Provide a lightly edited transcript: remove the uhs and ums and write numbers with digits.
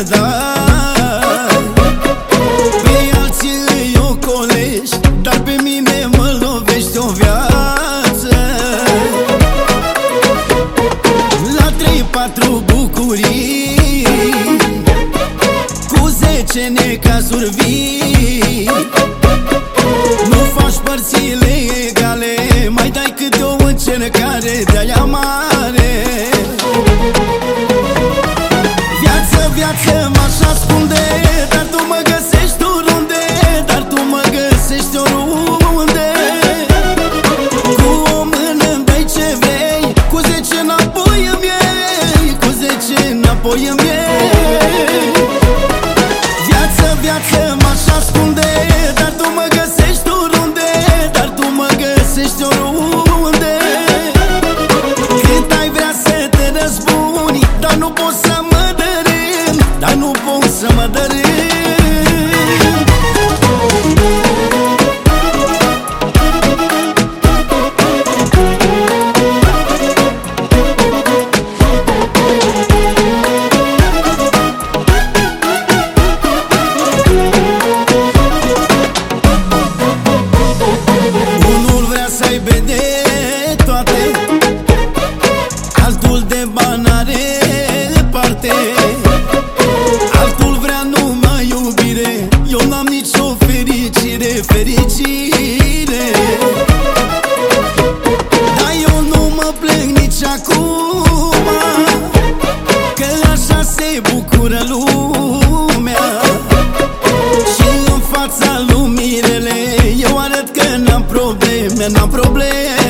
dai. Pe alții îi ocolești, dar pe mine mă lovești o viață. La 3-4 bucurii, cu 10 necazuri vii. Nu faci părțile egale, mai dai câte o încercare de-aia mare. Viață m-aș ascunde, dar tu mă găsești oriunde, dar tu mă găsești oriunde. Cu o mână îmi dai ce vrei, cu 10 înapoi îmi iei, cu 10 înapoi îmi iei. Viață m-aș ascunde, dar tu mă găsești oriunde, dar tu mă găsești oriunde. Cât ai vrea să te răzbuni, dar nu poți să mă dărâm, dar nu pot să mă dărâm. Unul vrea să aibă de toate, altul de bani are parte, altul vrea numai iubire, eu n-am nicio fericire. Dar eu nu mă plâng nici acum, că așa se bucură lumea. Și în fața lui mirele eu arăt că n-am probleme, n-am probleme.